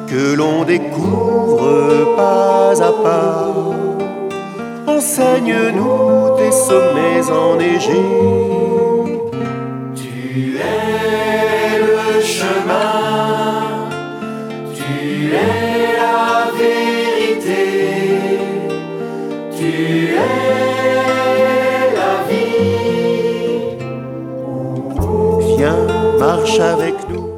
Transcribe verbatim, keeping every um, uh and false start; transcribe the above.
que l'on découvre pas à pas. Enseigne-nous tes sommets enneigés. Tu es le chemin, tu es la vérité, tu es la vie. Viens, marche avec nous.